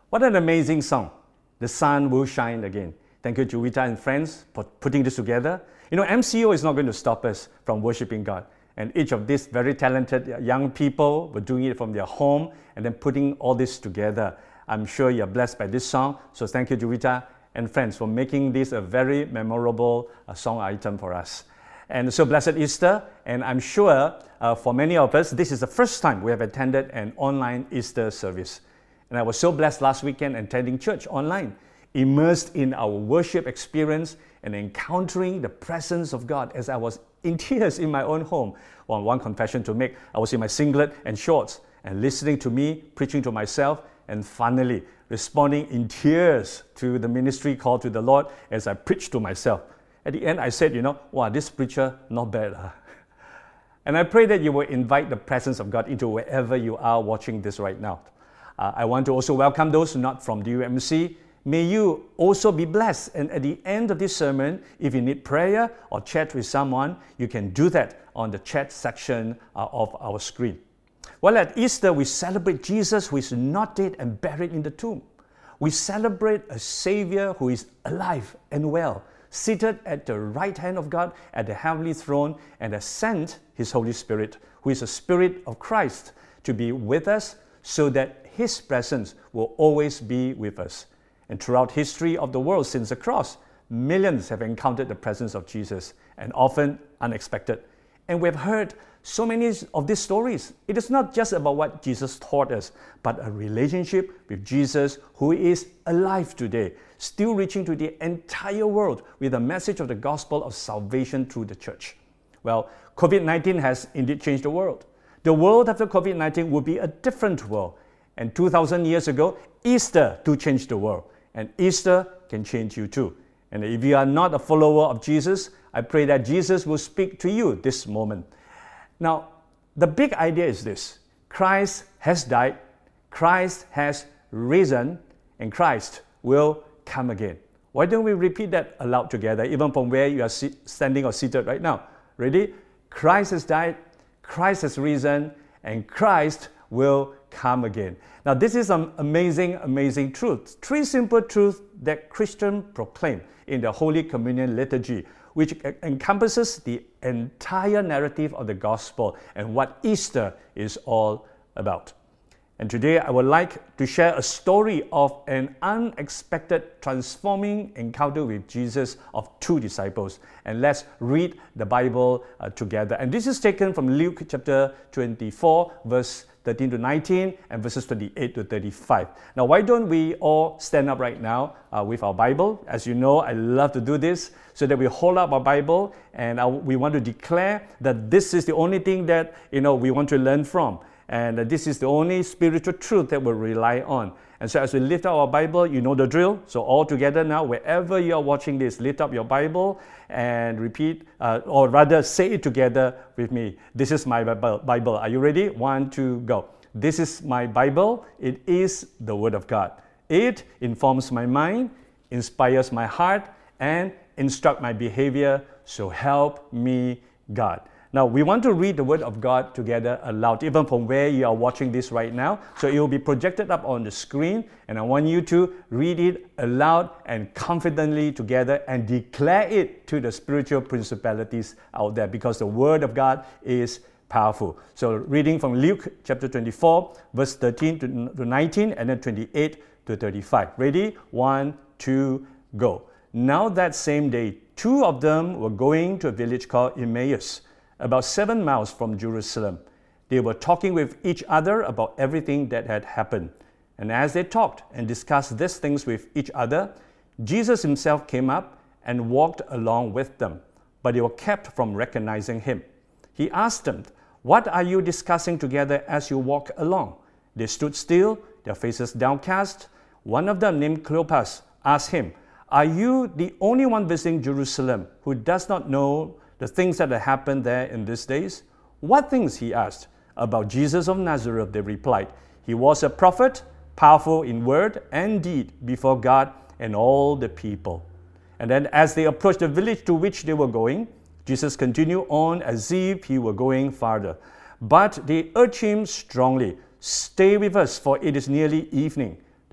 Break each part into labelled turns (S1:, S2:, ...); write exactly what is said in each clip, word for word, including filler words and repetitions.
S1: What an amazing song. The sun will shine again. Thank you, Juwita and friends, for putting this together. You know, M C O is not going to stop us from worshiping God. And each of these very talented young people were doing it from their home and then putting all this together. I'm sure you're blessed by this song. So thank you, Juwita and friends, for making this a very memorable uh, song item for us. And so blessed Easter. And I'm sure uh, for many of us, this is the first time we have attended an online Easter service. And I was so blessed last weekend attending church online, immersed in our worship experience and encountering the presence of God as I was in tears in my own home. Well, one confession to make, I was in my singlet and shorts and listening to me, preaching to myself, and finally responding in tears to the ministry call to the Lord as I preached to myself. At the end, I said, you know, wow, this preacher, not bad. Huh? And I pray that you will invite the presence of God into wherever you are watching this right now. Uh, I want to also welcome those not from D U M C. May you also be blessed. And at the end of this sermon, if you need prayer or chat with someone, you can do that on the chat section uh, of our screen. Well, at Easter, we celebrate Jesus who is not dead and buried in the tomb. We celebrate a Savior who is alive and well, seated at the right hand of God at the heavenly throne, and has sent His Holy Spirit, who is the Spirit of Christ, to be with us so that His presence will always be with us. And throughout history of the world since the cross, millions have encountered the presence of Jesus, and often unexpected. And we've heard so many of these stories. It is not just about what Jesus taught us, but a relationship with Jesus who is alive today, still reaching to the entire world with the message of the gospel of salvation through the church. Well, covid nineteen has indeed changed the world. The world after covid nineteen will be a different world. And two thousand years ago, Easter too changed the world. And Easter can change you too. And if you are not a follower of Jesus, I pray that Jesus will speak to you this moment. Now, the big idea is this. Christ has died, Christ has risen, and Christ will come again. Why don't we repeat that aloud together, even from where you are standing or seated right now? Ready? Christ has died, Christ has risen, and Christ will come again. Now, this is an amazing, amazing truth. Three simple truths that Christians proclaim in the Holy Communion liturgy, which encompasses the entire narrative of the gospel and what Easter is all about. And today I would like to share a story of an unexpected transforming encounter with Jesus of two disciples. And let's read the Bible uh, together. And this is taken from Luke chapter twenty-four, verse thirteen to nineteen, and verses twenty-eight to thirty-five. Now, why don't we all stand up right now uh, with our Bible? As you know, I love to do this, so that we hold up our Bible and uh, we want to declare that this is the only thing that, you know, we want to learn from. And uh, this is the only spiritual truth that we'll rely on. And so as we lift up our Bible, you know the drill. So all together now, wherever you are watching this, lift up your Bible and repeat, uh, or rather say it together with me. This is my Bible. Are you ready? One, two, go. This is my Bible. It is the Word of God. It informs my mind, inspires my heart, and instructs my behavior. So help me, God. Now, we want to read the Word of God together aloud, even from where you are watching this right now. So it will be projected up on the screen, and I want you to read it aloud and confidently together and declare it to the spiritual principalities out there, because the Word of God is powerful. So reading from Luke chapter twenty-four, verse thirteen to nineteen, and then twenty-eight to thirty-five. Ready? One, two, go. Now that same day, two of them were going to a village called Emmaus, about seven miles from Jerusalem. They were talking with each other about everything that had happened. And as they talked and discussed these things with each other, Jesus himself came up and walked along with them, but they were kept from recognizing him. He asked them, "What are you discussing together as you walk along?" They stood still, their faces downcast. One of them, named Cleopas, asked him, "Are you the only one visiting Jerusalem who does not know the things that have happened there in these days?" "What things?" he asked. "About Jesus of Nazareth," they replied. "He was a prophet, powerful in word and deed before God and all the people." And then as they approached the village to which they were going, Jesus continued on as if he were going farther. But they urged him strongly, "Stay with us, for it is nearly evening. The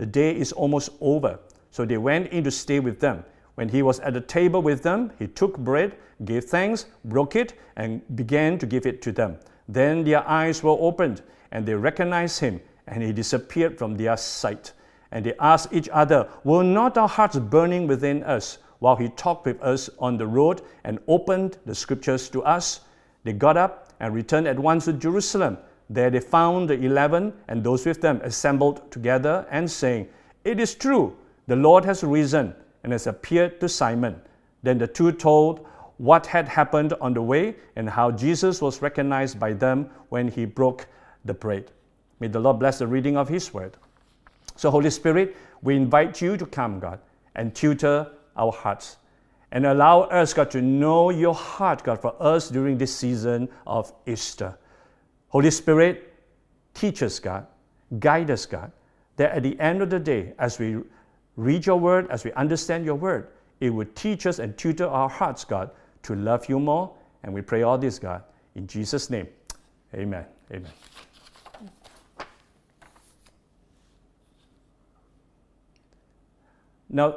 S1: the day is almost over. So they went in to stay with them. When he was at the table with them, he took bread, gave thanks, broke it, and began to give it to them. Then their eyes were opened, and they recognized him, and he disappeared from their sight. And they asked each other, "Were not our hearts burning within us while he talked with us on the road and opened the scriptures to us?" They got up and returned at once to Jerusalem. There they found the eleven and those with them assembled together and saying, "It is true, the Lord has risen and has appeared to Simon." Then the two told what had happened on the way and how Jesus was recognized by them when he broke the bread. May the Lord bless the reading of his word. So Holy Spirit, we invite you to come, God, and tutor our hearts and allow us, God, to know your heart, God, for us during this season of Easter. Holy Spirit, teach us, God, guide us, God, that at the end of the day, as we read your word, as we understand your word, it would teach us and tutor our hearts, God, to love you more. And we pray all this, God, in Jesus' name. Amen. Amen. Now,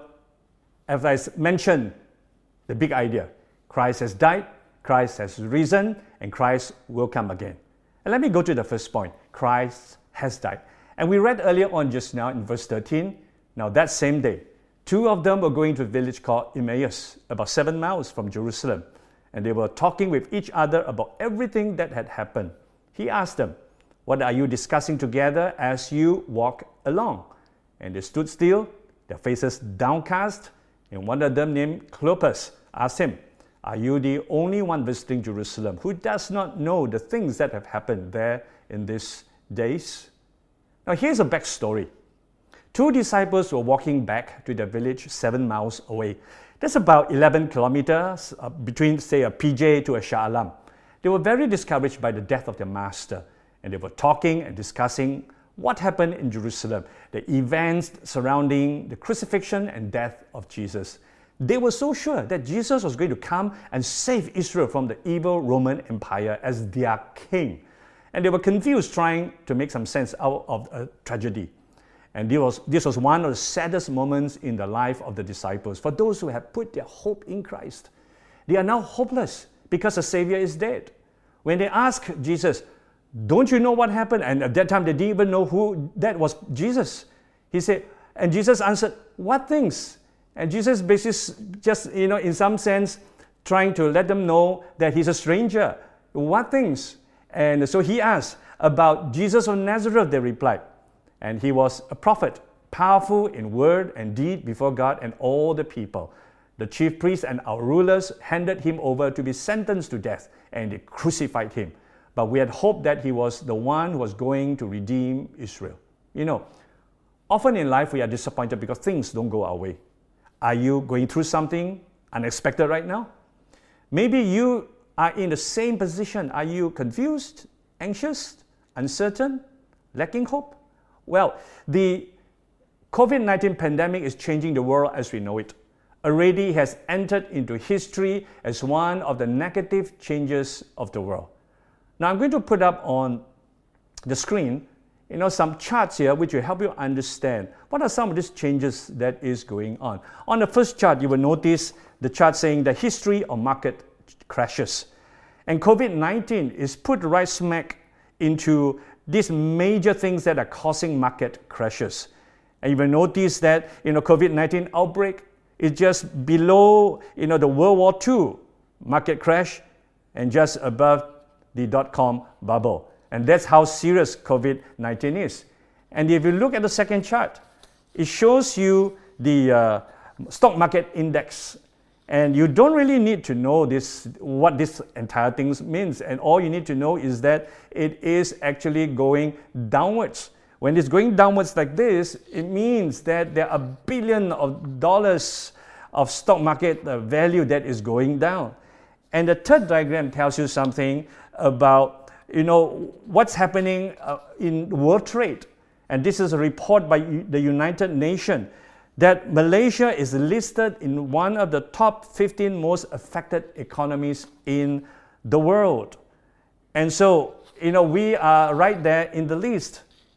S1: as I mentioned, the big idea, Christ has died, Christ has risen, and Christ will come again. And let me go to the first point. Christ has died. And we read earlier on just now in verse thirteen, now that same day, two of them were going to a village called Emmaus, about seven miles from Jerusalem. And they were talking with each other about everything that had happened. He asked them, "What are you discussing together as you walk along?" And they stood still, their faces downcast, and one of them named Cleopas asked him, "Are you the only one visiting Jerusalem who does not know the things that have happened there in these days?" Now here's a backstory. Two disciples were walking back to their village seven miles away. That's about eleven kilometers uh, between, say, a P J to a Shah Alam. They were very discouraged by the death of their master, and they were talking and discussing what happened in Jerusalem, the events surrounding the crucifixion and death of Jesus. They were so sure that Jesus was going to come and save Israel from the evil Roman Empire as their king. And they were confused, trying to make some sense out of a tragedy. And this was, this was one of the saddest moments in the life of the disciples. For those who had put their hope in Christ, they are now hopeless because the Savior is dead. When they asked Jesus, "Don't you know what happened?" And at that time, they didn't even know who that was Jesus. He said, and Jesus answered, "What things?" And Jesus basically just, you know, in some sense, trying to let them know that he's a stranger. What things? And so he asked about Jesus of Nazareth, they replied. And he was a prophet, powerful in word and deed before God and all the people. The chief priests and our rulers handed him over to be sentenced to death, and they crucified him. But we had hoped that he was the one who was going to redeem Israel. You know, often in life we are disappointed because things don't go our way. Are you going through something unexpected right now? Maybe you are in the same position. Are you confused, anxious, uncertain, lacking hope? Well, the COVID nineteen pandemic is changing the world as we know it. Already has entered into history as one of the negative changes of the world. Now I'm going to put up on the screen, you know, some charts here which will help you understand what are some of these changes that is going on. On the first chart, you will notice the chart saying the history of market crashes. And COVID nineteen is put right smack into these major things that are causing market crashes. And you will notice that, you know, COVID nineteen outbreak is just below, you know, the World War Two market crash and just above the dot-com bubble. And that's how serious COVID nineteen is. And if you look at the second chart, it shows you the uh, stock market index. And you don't really need to know this, what this entire thing means. And all you need to know is that it is actually going downwards. When it's going downwards like this, it means that there are billions of dollars of stock market value that is going down. And the third diagram tells you something about, you know, what's happening uh, in world trade. And this is a report by the United Nations that Malaysia is listed in one of the top fifteen most affected economies in the world. And so, you know, we are right there in the list.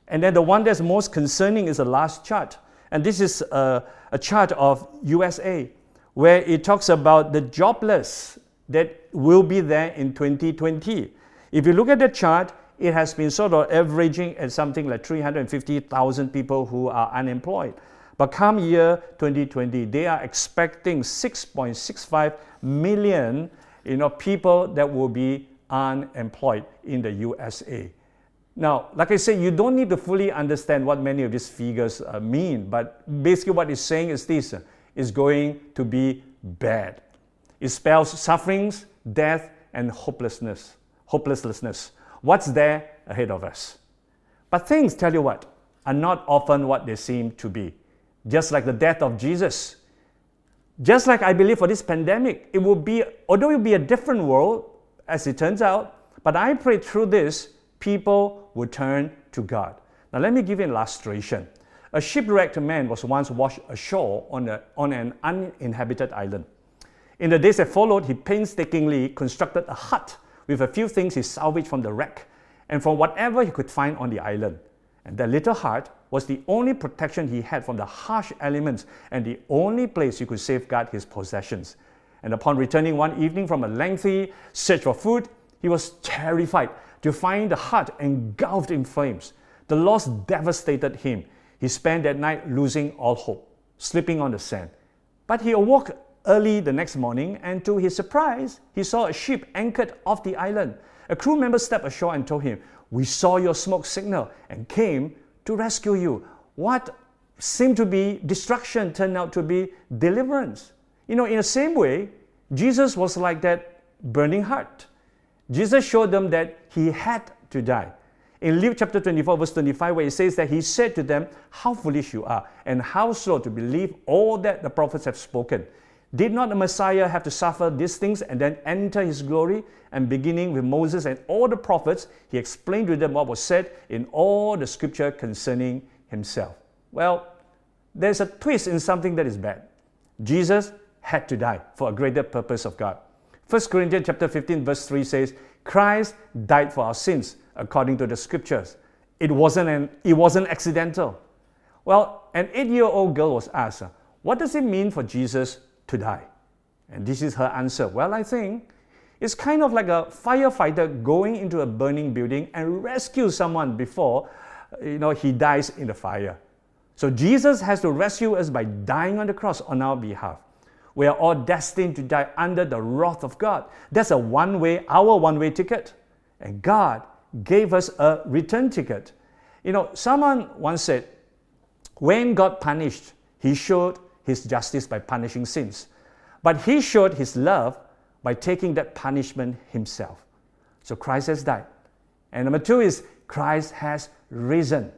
S1: And then the one that's most concerning is the last chart. And this is a, a chart of U S A, where it talks about the jobless that will be there in twenty twenty. If you look at the chart, it has been sort of averaging at something like three hundred fifty thousand people who are unemployed. But come year twenty twenty, they are expecting six point six five million you know, people that will be unemployed in the U S A. Now, like I said, you don't need to fully understand what many of these figures uh, mean, but basically what it's saying is this, uh, is going to be bad. It spells sufferings, death, and hopelessness. Hopelessness. What's there ahead of us? But things, tell you what, are not often what they seem to be. Just like the death of Jesus. Just like I believe for this pandemic, it will be, although it will be a different world, as it turns out, but I pray through this, people will turn to God. Now let me give you an illustration. A shipwrecked man was once washed ashore on, a, on an uninhabited island. In the days that followed, he painstakingly constructed a hut with a few things he salvaged from the wreck and from whatever he could find on the island. And that little hut was the only protection he had from the harsh elements and the only place he could safeguard his possessions. And upon returning one evening from a lengthy search for food, he was terrified to find the hut engulfed in flames. The loss devastated him. He spent that night losing all hope, sleeping on the sand. But he awoke early the next morning, and to his surprise, he saw a ship anchored off the island. A crew member stepped ashore and told him, "We saw your smoke signal and came to rescue you." What seemed to be destruction turned out to be deliverance. You know, in the same way, Jesus was like that burning hut. Jesus showed them that he had to die. In Luke chapter twenty-four, verse twenty-five, where it says that he said to them, "How foolish you are, and how slow to believe all that the prophets have spoken. Did not the Messiah have to suffer these things and then enter his glory?" And beginning with Moses and all the prophets, he explained to them what was said in all the scripture concerning himself. Well, there's a twist in something that is bad. Jesus had to die for a greater purpose of God. First Corinthians chapter fifteen, verse three says, "Christ died for our sins according to the scriptures." It wasn't, an, it wasn't accidental. Well, an eight-year-old girl was asked, what does it mean for Jesus to die? And this is her answer. Well, I think it's kind of like a firefighter going into a burning building and rescue someone before you know, he dies in the fire. So Jesus has to rescue us by dying on the cross on our behalf. We are all destined to die under the wrath of God. That's a one-way, our one-way ticket. And God gave us a return ticket. You know, someone once said, when God punished, he showed his justice by punishing sins. But he showed his love by taking that punishment himself. So Christ has died. And number two is Christ has risen.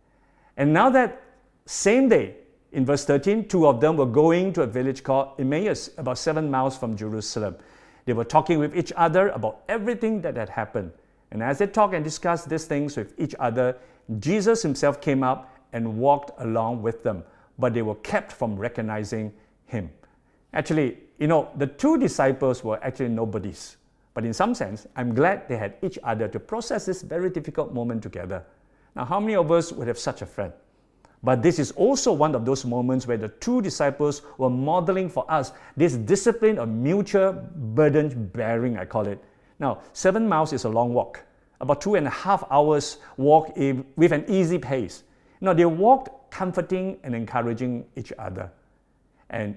S1: And now that same day, in verse thirteen, two of them were going to a village called Emmaus, about seven miles from Jerusalem. They were talking with each other about everything that had happened. And as they talked and discussed these things with each other, Jesus himself came up and walked along with them, but they were kept from recognizing him. Actually, you know, the two disciples were actually nobodies. But in some sense, I'm glad they had each other to process this very difficult moment together. Now, how many of us would have such a friend? But this is also one of those moments where the two disciples were modeling for us this discipline of mutual burden bearing, I call it. Now, seven miles is a long walk, about two and a half hours walk with an easy pace. Now, they walked comforting and encouraging each other. And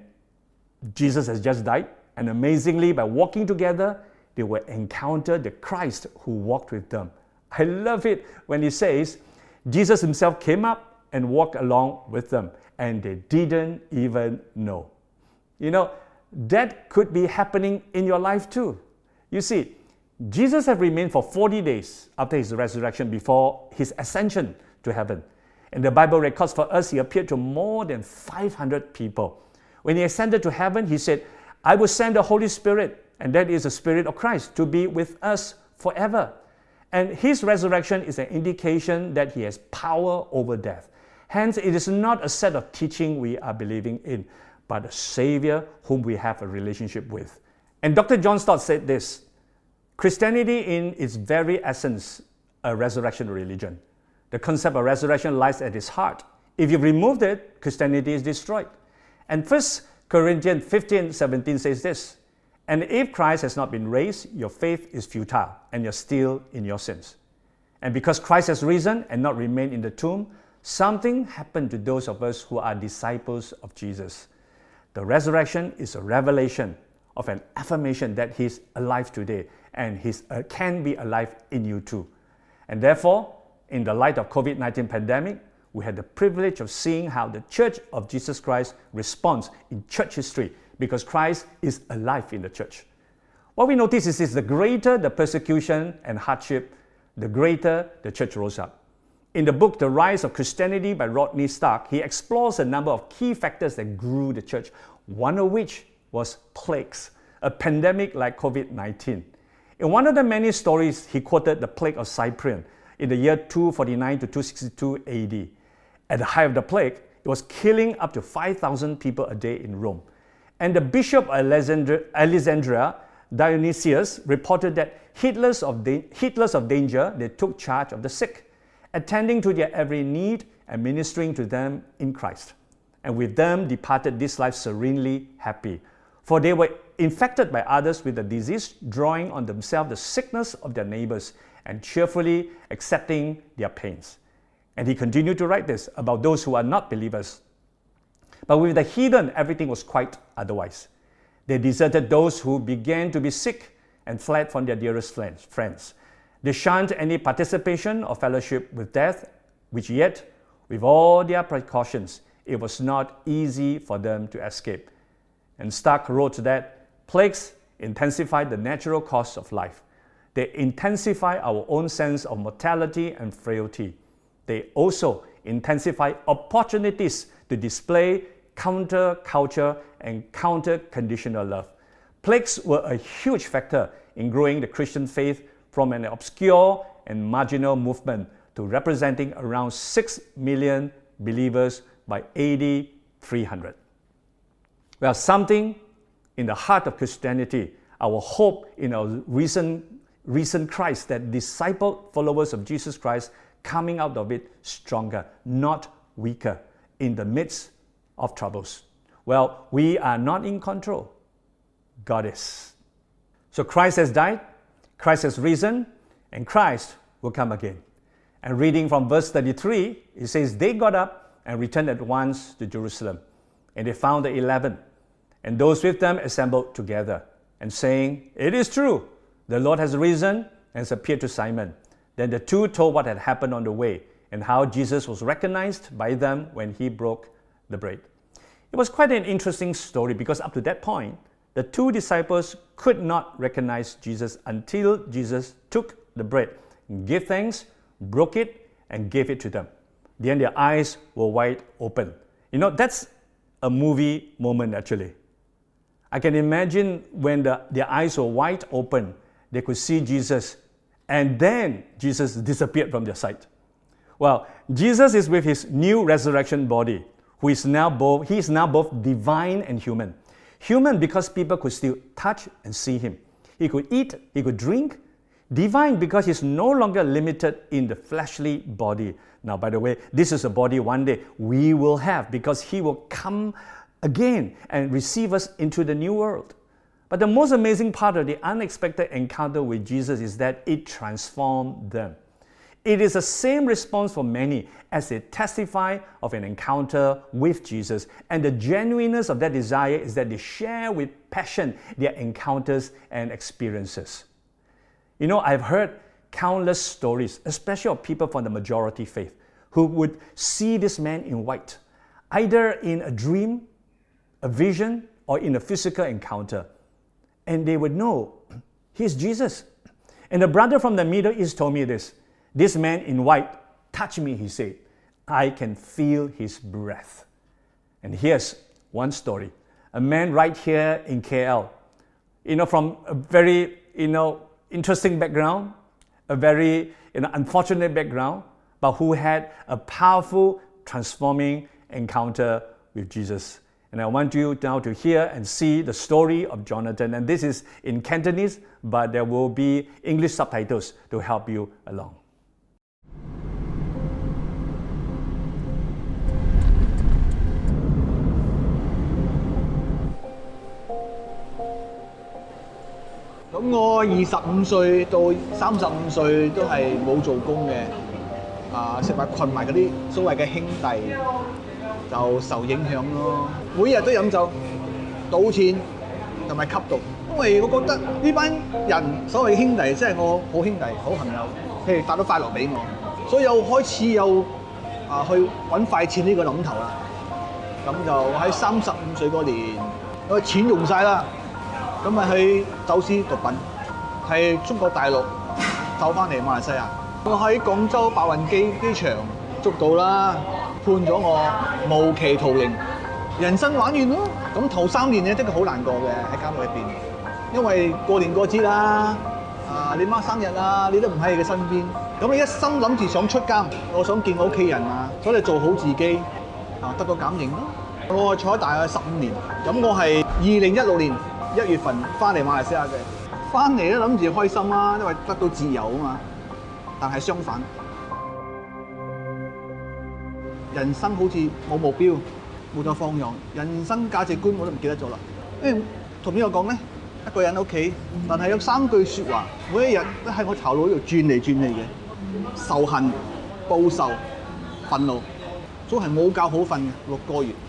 S1: Jesus has just died, and amazingly, by walking together, they will encounter the Christ who walked with them. I love it when he says, Jesus himself came up and walked along with them, and they didn't even know. You know, that could be happening in your life too. You see, Jesus had remained for forty days after his resurrection before his ascension to heaven. And the Bible records for us, he appeared to more than five hundred people. When he ascended to heaven, he said, "I will send the Holy Spirit," and that is the Spirit of Christ, to be with us forever. And his resurrection is an indication that he has power over death. Hence, it is not a set of teaching we are believing in, but a Savior whom we have a relationship with. And Doctor John Stott said this, Christianity in its very essence, a resurrection religion. The concept of resurrection lies at its heart. If you've removed it, Christianity is destroyed. And First Corinthians fifteen seventeen says this, "And if Christ has not been raised, your faith is futile, and you're still in your sins." And because Christ has risen and not remained in the tomb, something happened to those of us who are disciples of Jesus. The resurrection is a revelation of an affirmation that He's alive today, and He uh, can be alive in you too. And therefore, in the light of COVID nineteen pandemic, we had the privilege of seeing how the Church of Jesus Christ responds in church history, because Christ is alive in the church. What we notice is, is the greater the persecution and hardship, the greater the church rose up. In the book The Rise of Christianity by Rodney Stark, he explores a number of key factors that grew the church, one of which was plagues, a pandemic like COVID nineteen. In one of the many stories, he quoted the plague of Cyprian in the year two forty-nine to two sixty-two A D. At the height of the plague, it was killing up to five thousand people a day in Rome. And the Bishop of Alexandria, Alexandria Dionysius, reported that heedless of, da- heedless of danger, they took charge of the sick, attending to their every need and ministering to them in Christ. And with them departed this life serenely happy, for they were infected by others with the disease, drawing on themselves the sickness of their neighbors and cheerfully accepting their pains. And he continued to write this about those who are not believers. But with the heathen, everything was quite otherwise. They deserted those who began to be sick and fled from their dearest friends. They shunned any participation or fellowship with death, which yet, with all their precautions, it was not easy for them to escape. And Stark wrote that plagues intensify the natural course of life. They intensify our own sense of mortality and frailty. They also intensify opportunities to display counter-culture and counter-conditional love. Plagues were a huge factor in growing the Christian faith from an obscure and marginal movement to representing around six million believers by A D three hundred. Well, something in the heart of Christianity, our hope in our recent, recent Christ that discipled followers of Jesus Christ, coming out of it stronger, not weaker, in the midst of troubles. Well, we are not in control. God is. So Christ has died, Christ has risen, and Christ will come again. And reading from verse thirty-three, it says, "They got up and returned at once to Jerusalem. And they found the eleven, and those with them assembled together, and saying, 'It is true, the Lord has risen and has appeared to Simon.' Then the two told what had happened on the way, and how Jesus was recognized by them when he broke the bread." It was quite an interesting story, because up to that point, the two disciples could not recognize Jesus until Jesus took the bread, gave thanks, broke it, and gave it to them. Then their eyes were wide open. You know, that's a movie moment actually. I can imagine when the, their eyes were wide open, they could see Jesus, and then Jesus disappeared from their sight. Well, Jesus is with his new resurrection body, who is now both, he is now both divine and human. Human because people could still touch and see him. He could eat, he could drink. Divine because he's no longer limited in the fleshly body. Now, by the way, this is a body one day we will have, because he will come again and receive us into the new world. But the most amazing part of the unexpected encounter with Jesus is that it transformed them. It is the same response for many as they testify of an encounter with Jesus. And the genuineness of that desire is that they share with passion their encounters and experiences. You know, I've heard countless stories, especially of people from the majority faith, who would see this man in white, either in a dream, a vision, or in a physical encounter. And they would know, he's Jesus. And the brother from the Middle East told me this. "This man in white touched me," he said. "I can feel his breath." And here's one story. A man right here in K L, you know, from a very, you know, interesting background, a very, you know, unfortunate background, but who had a powerful, transforming encounter with Jesus. And I want you now to hear and see the story of Jonathan. And this is in Cantonese, but there will be English subtitles to help you along.
S2: 咁我二十五歲到三十五歲都係冇做工嘅，啊食埋困埋嗰啲所謂嘅兄弟就受影響咯。每日都飲酒、賭錢同埋吸毒，因為我覺得呢班人所謂兄弟，即係我好兄弟、好朋友，佢哋帶到快樂俾我，所以又開始有啊去揾快錢呢個諗頭啦。咁就喺三十五歲嗰年，我錢用晒啦。咁咪去走私毒品，係中國大陸走翻嚟馬來西亞。我喺廣州白雲機機場捉到啦，判咗我無期徒刑，人生玩完咯。咁頭三年咧，的確好難過嘅喺監獄入邊，因為過年過節啦，啊你媽生日啊，你都唔喺你嘅身邊。咁你一心諗住想出監，我想見我屋企人啊，所以做好自己，啊得到減刑咯。我坐咗大概十五年，咁我係二零一六年一月份翻嚟馬來西亞嘅，翻嚟都諗住開心啦，因為得到自由啊嘛。但係相反，人生好似冇目標，冇咗方向，人生價值觀我都唔記得咗啦。因為同邊個講咧？一個人喺屋企，但係有三句説話，每一日都喺我頭腦度轉嚟轉去嘅：仇恨、報仇、憤怒，總係冇覺好瞓嘅六個月。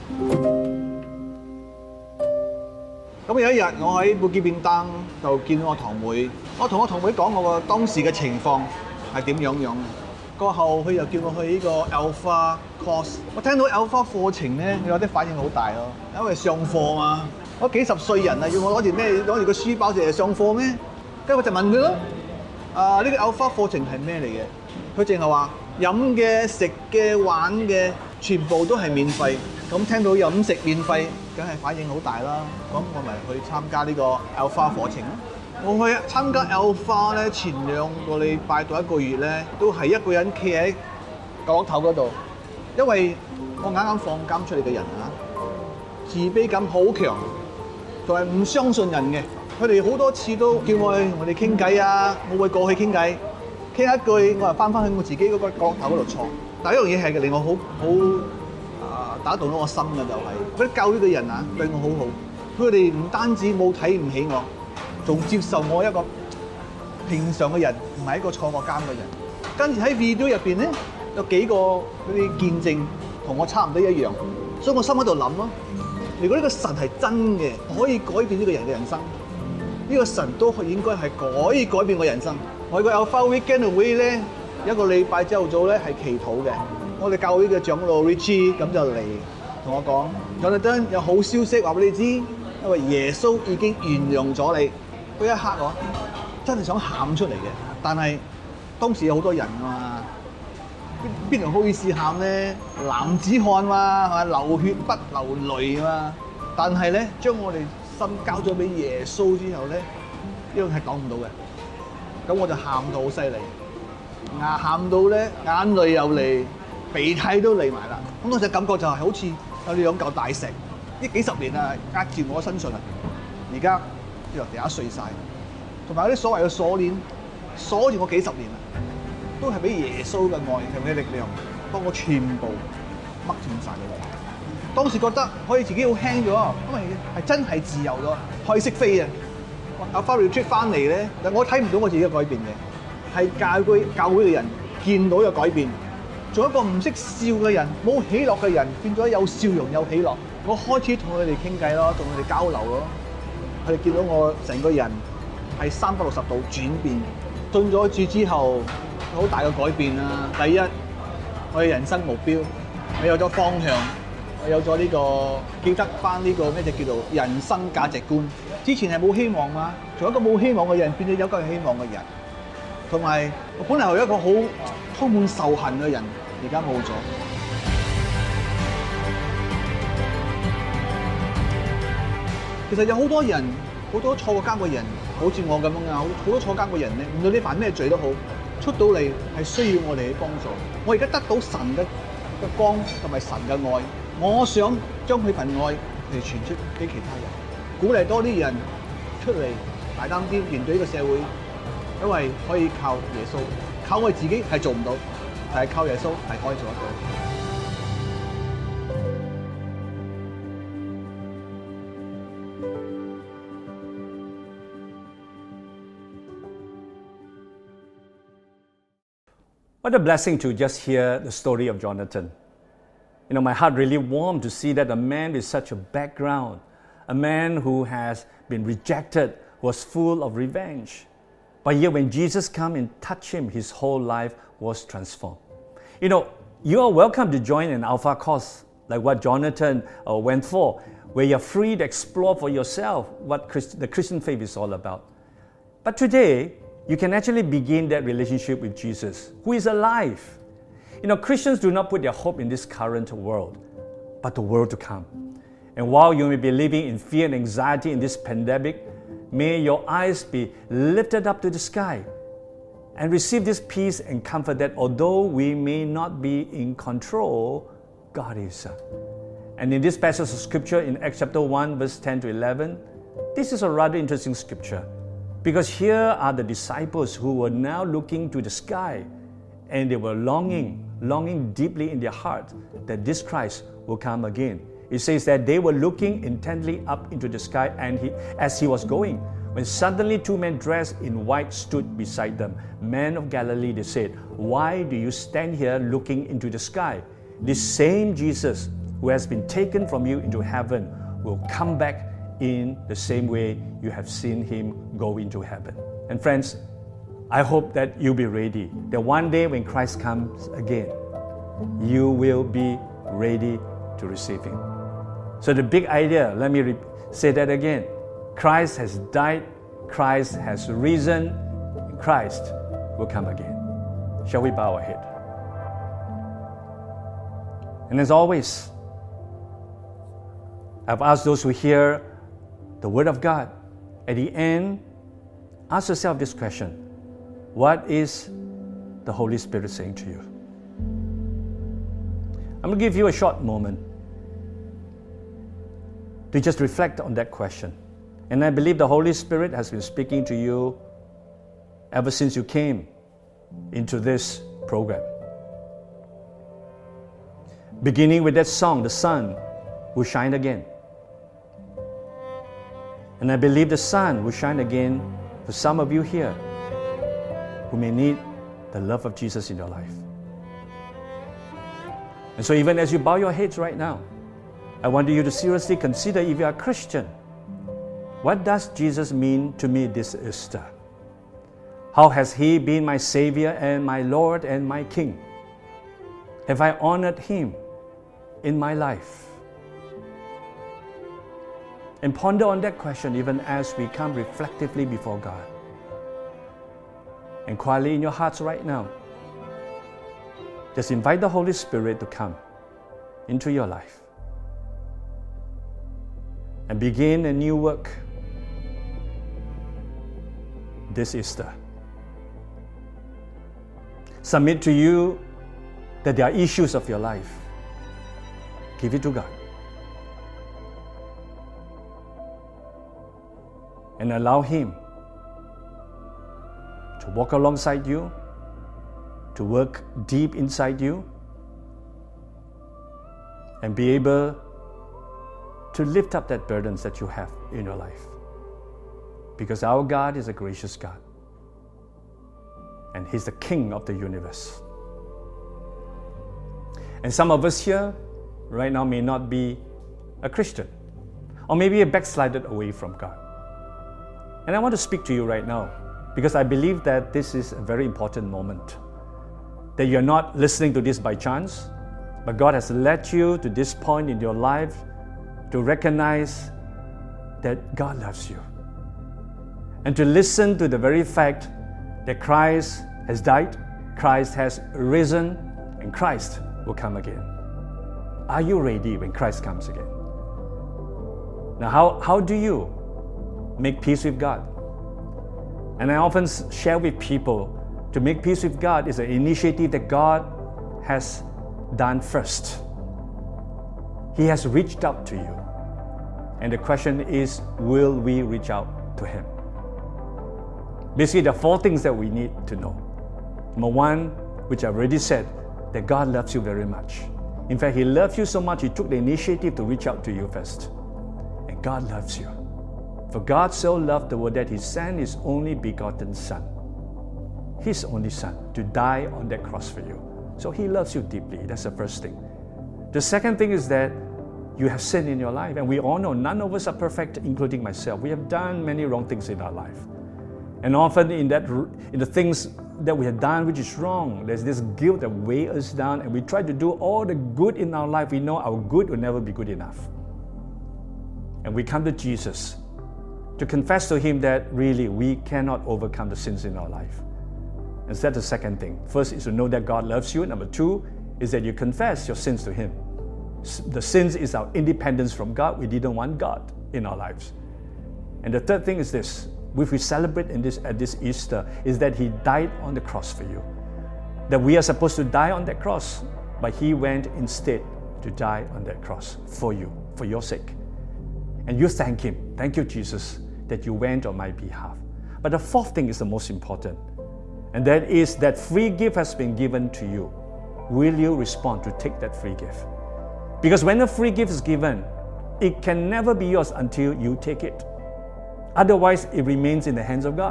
S2: 咁有一日，我喺布基便當就見到我堂妹，我同我堂妹講我個當時嘅情況係點樣樣。過後佢又叫我去呢個 Alpha course， 我聽到 Alpha 課程咧，有啲反應好大咯，因為上課嘛，我幾十歲人啊，要我攞住咩攞住個書包成日上課咩？跟住我就問佢咯，啊呢個 Alpha 課程係咩嚟嘅？佢淨係話飲嘅、食嘅、玩嘅，全部都係免費。咁聽到飲食免費，梗係反應好大啦。咁我咪去參加呢個 Alpha 課程咯。我去參加 Alpha 咧，前兩個禮拜到一個月咧，都係一個人企喺角落頭嗰度，因為我啱啱放監出嚟嘅人啊，自卑感好強，同埋唔相信人嘅。佢哋好多次都叫我去我哋傾偈啊，我會過去傾偈，傾一句我又翻返去我自己嗰個角落頭嗰度坐。但係一樣嘢係令我好好。打動到我心嘅就係嗰啲教會嘅人啊，對我好好。佢哋唔單止冇睇唔起我，仲接受我一個平常嘅人，唔係一個坐過監嘅人。跟住喺 video 入邊咧，有幾個嗰啲見證同我差唔多一樣，所以我心喺度諗咯。如果呢個神係真嘅，可以改變呢個人嘅人生，呢個神都應該係可以改變我人生。我個 Alpha Weekend會咧，一個禮拜朝頭早咧係祈禱嘅。我哋教會嘅長老 Richie 咁就嚟同我講，Jonathan有好消息話俾你知，因為耶穌已經原諒咗你。嗰一刻我真係想喊出嚟嘅，但係當時有好多人啊嘛，邊邊度好意思喊咧？男子漢嘛，係咪流血不流淚嘛？但係咧，將我哋心交咗俾耶穌之後咧，呢樣係講唔到嘅。咁我就喊到好犀利，啊喊到咧眼淚又嚟。鼻涕都嚟埋啦，咁嗰隻感覺就係好似有兩嚿大石，呢幾十年啊壓住我身上入邊，而家掉落地下碎晒，同埋嗰啲所謂嘅鎖鏈鎖住我幾十年啦，都係俾耶穌嘅愛同嘅力量幫我全部掹斷晒佢。當時覺得可以自己好輕咗，因為係真係自由咗，可以識飛啊！阿 Alpha Retreat 翻嚟咧，但我睇唔到我自己嘅改變嘅，係教會教會嘅人見到有改變。做一個唔識笑嘅人，冇喜樂嘅人，變咗有笑容有喜樂。我開始同佢哋傾偈咯，同佢哋交流咯。佢哋見到我成個人係三百六十度轉變，進咗住之後，好大嘅改變啦。第一，我嘅人生目標，我有咗方向，我有咗呢個記得翻呢個咩就叫做人生價值觀。之前係冇希望嘛，從一個冇希望嘅人變咗有一個希望嘅人。同埋我本來係一個好充滿仇恨嘅人，而家冇咗。其實有好多人，好多坐過監嘅人，好似我咁樣啊，好多坐監嘅人咧，唔論你犯咩罪都好，出到嚟係需要我哋去幫助。我而家得到神嘅嘅光同埋神嘅愛，我想將佢份愛嚟傳出俾其他人，鼓勵多啲人出嚟大膽啲面對呢個社會。因為可以靠耶穌，靠我自己係做唔到，但係靠耶穌係可以做得到。
S1: What a blessing to just hear the story of Jonathan. You know, my heart really warmed to see that a man with such a background, a man who has been rejected, was full of revenge. But yet when Jesus came and touched him, his whole life was transformed. You know, you are welcome to join an Alpha course like what Jonathan uh, went for, where you're free to explore for yourself what Christ, the Christian faith is all about. But today, you can actually begin that relationship with Jesus, who is alive. You know, Christians do not put their hope in this current world, but the world to come. And while you may be living in fear and anxiety in this pandemic, may your eyes be lifted up to the sky and receive this peace and comfort that although we may not be in control, God is. And in this passage of scripture in Acts chapter one, verse ten to eleven, this is a rather interesting scripture, because here are the disciples who were now looking to the sky, and they were longing, longing deeply in their heart that this Christ will come again. It says that they were looking intently up into the sky, and he, as he was going, when suddenly two men dressed in white stood beside them. Men of Galilee, they said, why do you stand here looking into the sky? This same Jesus who has been taken from you into heaven will come back in the same way you have seen him go into heaven. And friends, I hope that you'll be ready, that one day when Christ comes again, you will be ready to receive him. So the big idea, let me re- say that again. Christ has died, Christ has risen, and Christ will come again. Shall we bow our head? And as always, I've asked those who hear the Word of God, at the end, ask yourself this question: what is the Holy Spirit saying to you? I'm going to give you a short moment to just reflect on that question. And I believe the Holy Spirit has been speaking to you ever since you came into this program. Beginning with that song, The Sun Will Shine Again. And I believe the sun will shine again for some of you here who may need the love of Jesus in your life. And so even as you bow your heads right now, I want you to seriously consider, if you are a Christian, what does Jesus mean to me this Easter? How has he been my Savior and my Lord and my King? Have I honored him in my life? And ponder on that question even as we come reflectively before God. And quietly in your hearts right now, just invite the Holy Spirit to come into your life and begin a new work this Easter. Submit to you that there are issues of your life. Give it to God. And allow him to walk alongside you, to work deep inside you, and be able to lift up that burdens that you have in your life. Because our God is a gracious God, and he's the King of the universe. And some of us here right now may not be a Christian, or maybe a backslided away from God. And I want to speak to you right now, because I believe that this is a very important moment. That you're not listening to this by chance, but God has led you to this point in your life to recognize that God loves you. And to listen to the very fact that Christ has died, Christ has risen, and Christ will come again. Are you ready when Christ comes again? Now, how, how do you make peace with God? And I often share with people, to make peace with God is an initiative that God has done first. He has reached out to you. And the question is, will we reach out to him? Basically, there are four things that we need to know. Number one, which I've already said, that God loves you very much. In fact, he loves you so much, he took the initiative to reach out to you first. And God loves you. For God so loved the world that he sent his only begotten Son. His only Son to die on that cross for you. So He loves you deeply. That's the first thing. The second thing is that you have sin in your life. And we all know none of us are perfect, including myself. We have done many wrong things in our life. And often in that, in the things that we have done which is wrong, there's this guilt that weighs us down, and we try to do all the good in our life. We know our good will never be good enough. And we come to Jesus to confess to Him that really we cannot overcome the sins in our life. And that's the second thing. First is to know that God loves you. Number two is that you confess your sins to Him. The sins is our independence from God. We didn't want God in our lives. And the third thing is this, which we celebrate in this, at this Easter, is that He died on the cross for you. That we are supposed to die on that cross, but He went instead to die on that cross for you, for your sake. And you thank Him. Thank you, Jesus, that you went on my behalf. But the fourth thing is the most important, and that is that free gift has been given to you. Will you respond to take that free gift? Because when a free gift is given, it can never be yours until you take it. Otherwise, it remains in the hands of God.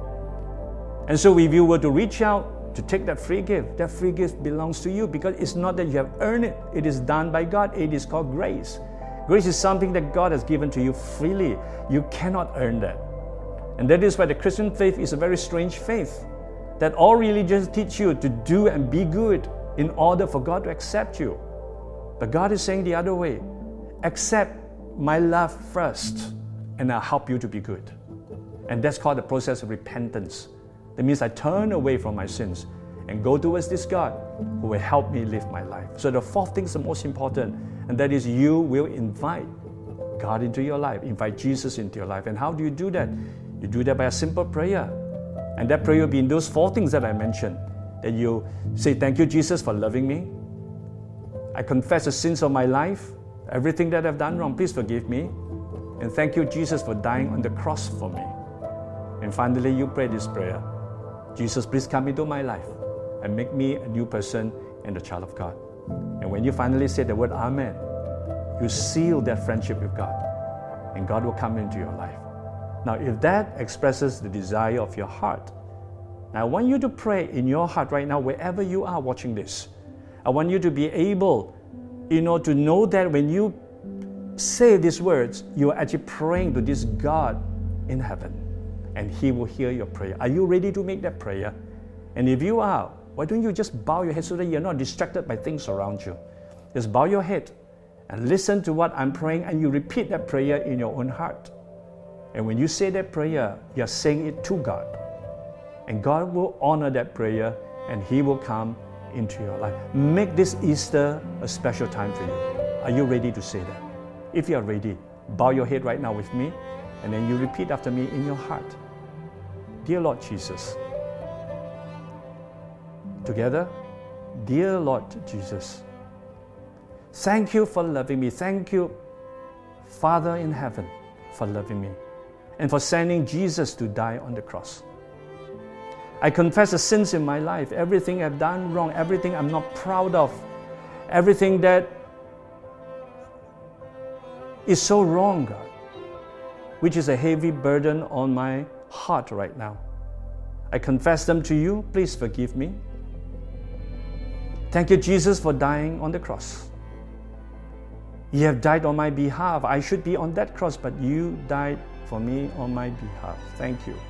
S1: And so if you were to reach out to take that free gift, that free gift belongs to you, because it's not that you have earned it. It is done by God. It is called grace. Grace is something that God has given to you freely. You cannot earn that. And that is why the Christian faith is a very strange faith, that all religions teach you to do and be good in order for God to accept you. But God is saying the other way, accept my love first, and I'll help you to be good. And that's called the process of repentance. That means I turn away from my sins and go towards this God who will help me live my life. So the fourth thing is the most important, and that is you will invite God into your life, invite Jesus into your life. And how do you do that? You do that by a simple prayer. And that prayer will be in those four things that I mentioned. That you say, thank you, Jesus, for loving me. I confess the sins of my life. Everything that I've done wrong, please forgive me. And thank you, Jesus, for dying on the cross for me. And finally, you pray this prayer. Jesus, please come into my life and make me a new person and a child of God. And when you finally say the word Amen, you seal that friendship with God, and God will come into your life. Now, if that expresses the desire of your heart, now I want you to pray in your heart right now, wherever you are watching this. I want you to be able, you know, to know that when you say these words, you are actually praying to this God in heaven, and He will hear your prayer. Are you ready to make that prayer? And if you are, why don't you just bow your head so that you're not distracted by things around you? Just bow your head and listen to what I'm praying, and you repeat that prayer in your own heart. And when you say that prayer, you're saying it to God. And God will honor that prayer, and He will come into your life. Make this Easter a special time for you. Are you ready to say that? If you are ready, bow your head right now with me, and then you repeat after me in your heart. Dear Lord Jesus. Together, dear Lord Jesus, thank you for loving me. Thank you, Father in heaven, for loving me and for sending Jesus to die on the cross. I confess the sins in my life, everything I've done wrong, everything I'm not proud of, everything that is so wrong, God, which is a heavy burden on my heart right now. I confess them to you. Please forgive me. Thank you, Jesus, for dying on the cross. You have died on my behalf. I should be on that cross, but you died for me on my behalf. Thank you.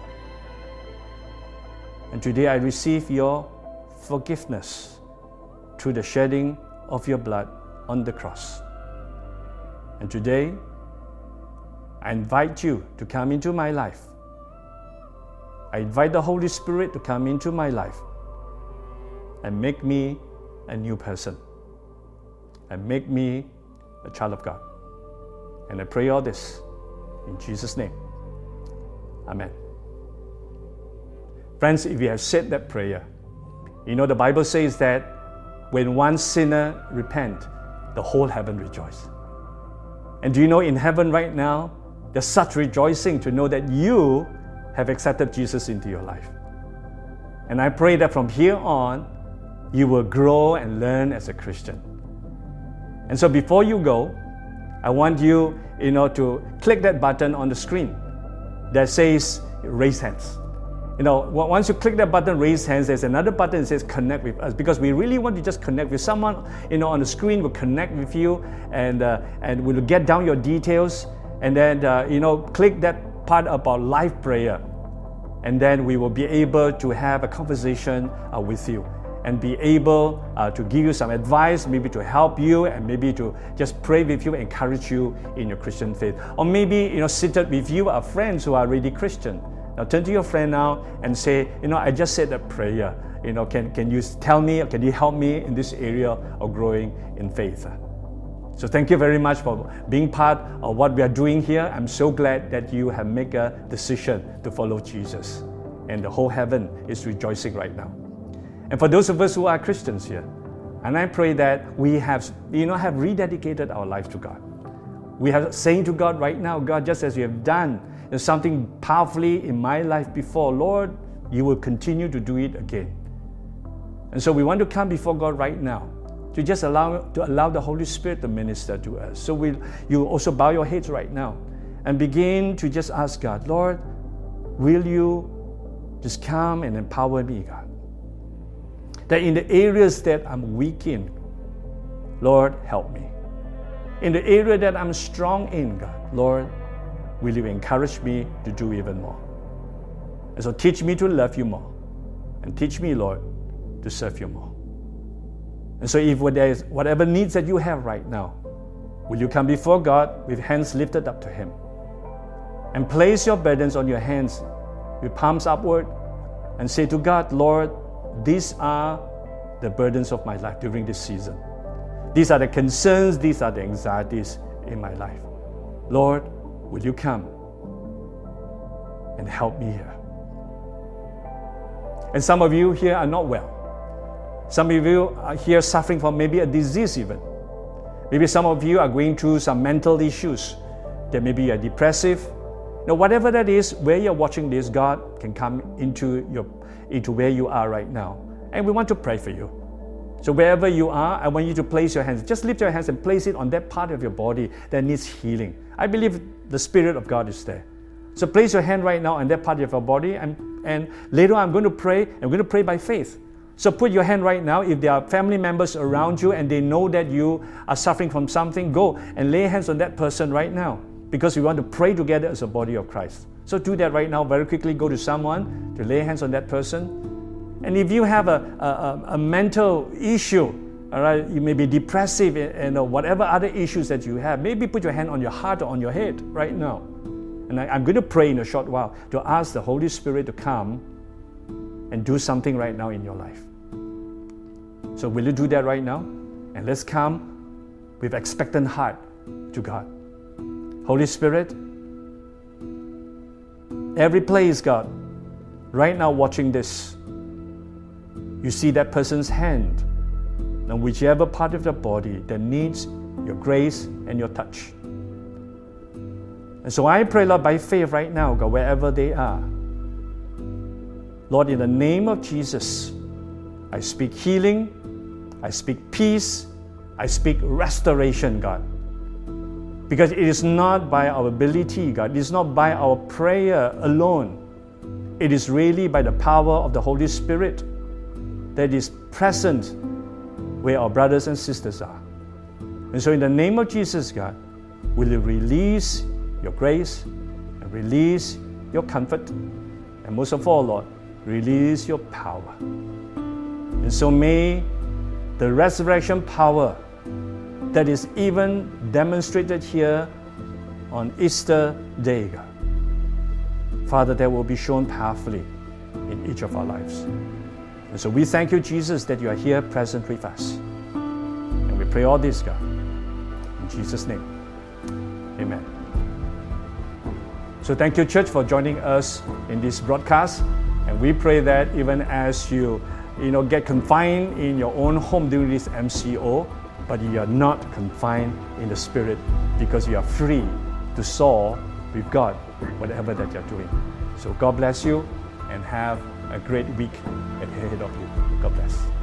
S1: And today I receive your forgiveness through the shedding of your blood on the cross. And today, I invite you to come into my life. I invite the Holy Spirit to come into my life and make me a new person, and make me a child of God. And I pray all this in Jesus' name. Amen. Friends, if you have said that prayer, you know the Bible says that when one sinner repents, the whole heaven rejoices. And do you know in heaven right now, there's such rejoicing to know that you have accepted Jesus into your life. And I pray that from here on, you will grow and learn as a Christian. And so before you go, I want you, you know, to click that button on the screen that says raise hands. You know, once you click that button, raise hands, there's another button that says connect with us, because we really want to just connect with someone. You know, on the screen, we'll connect with you, and uh, and we'll get down your details, and then uh, you know, click that part about live prayer, and then we will be able to have a conversation uh, with you, and be able uh, to give you some advice, maybe to help you, and maybe to just pray with you, encourage you in your Christian faith, or maybe you know, seated with you are friends who are already Christian. Now turn to your friend now and say, you know, I just said a prayer. You know, can, can you tell me, can you help me in this area of growing in faith? So thank you very much for being part of what we are doing here. I'm so glad that you have made a decision to follow Jesus. And the whole heaven is rejoicing right now. And for those of us who are Christians here, and I pray that we have, you know, have rededicated our life to God. We are saying to God right now, God, just as you have done there's something powerfully in my life before, Lord, you will continue to do it again. And so we want to come before God right now to just allow to allow the Holy Spirit to minister to us. So we, you also bow your heads right now and begin to just ask God, Lord, will you just come and empower me, God? That in the areas that I'm weak in, Lord, help me. In the area that I'm strong in, God, Lord, will you encourage me to do even more? And so teach me to love you more. And teach me, Lord, to serve you more. And so if there is whatever needs that you have right now, will you come before God with hands lifted up to Him? And place your burdens on your hands with palms upward and say to God, Lord, these are the burdens of my life during this season. These are the concerns, these are the anxieties in my life. Lord, will you come and help me here? And some of you here are not well. Some of you are here suffering from maybe a disease even. Maybe some of you are going through some mental issues. That maybe you're depressive. Now, whatever that is, where you're watching this, God can come into your into where you are right now. And we want to pray for you. So wherever you are, I want you to place your hands. Just lift your hands and place it on that part of your body that needs healing. I believe the Spirit of God is there. So place your hand right now on that part of your body, and, and later I'm going to pray. I'm going to pray by faith. So put your hand right now. If there are family members around you and they know that you are suffering from something, go and lay hands on that person right now, because we want to pray together as a body of Christ. So do that right now. Very quickly, go to someone to lay hands on that person. And if you have a, a, a mental issue, all right, you may be depressive and, and whatever other issues that you have, maybe put your hand on your heart or on your head right now. And I, I'm going to pray in a short while to ask the Holy Spirit to come and do something right now in your life. So will you do that right now? And let's come with expectant heart to God. Holy Spirit, every place, God, right now watching this, you see that person's hand on whichever part of the body that needs your grace and your touch. And so I pray, Lord, by faith right now, God, wherever they are, Lord, in the name of Jesus, I speak healing, I speak peace, I speak restoration, God. Because it is not by our ability, God, it is not by our prayer alone. It is really by the power of the Holy Spirit that is present where our brothers and sisters are. And so in the name of Jesus, God, will you release your grace and release your comfort, and most of all, Lord, release your power. And so may the resurrection power that is even demonstrated here on Easter Day, God, Father, that will be shown powerfully in each of our lives. And so we thank you, Jesus, that you are here present with us. And we pray all this, God, in Jesus' name. Amen. So thank you, church, for joining us in this broadcast. And we pray that even as you, you know, get confined in your own home during this M C O, but you are not confined in the Spirit, because you are free to soar with God, whatever that you're doing. So God bless you, and have a great week ahead of you. God bless.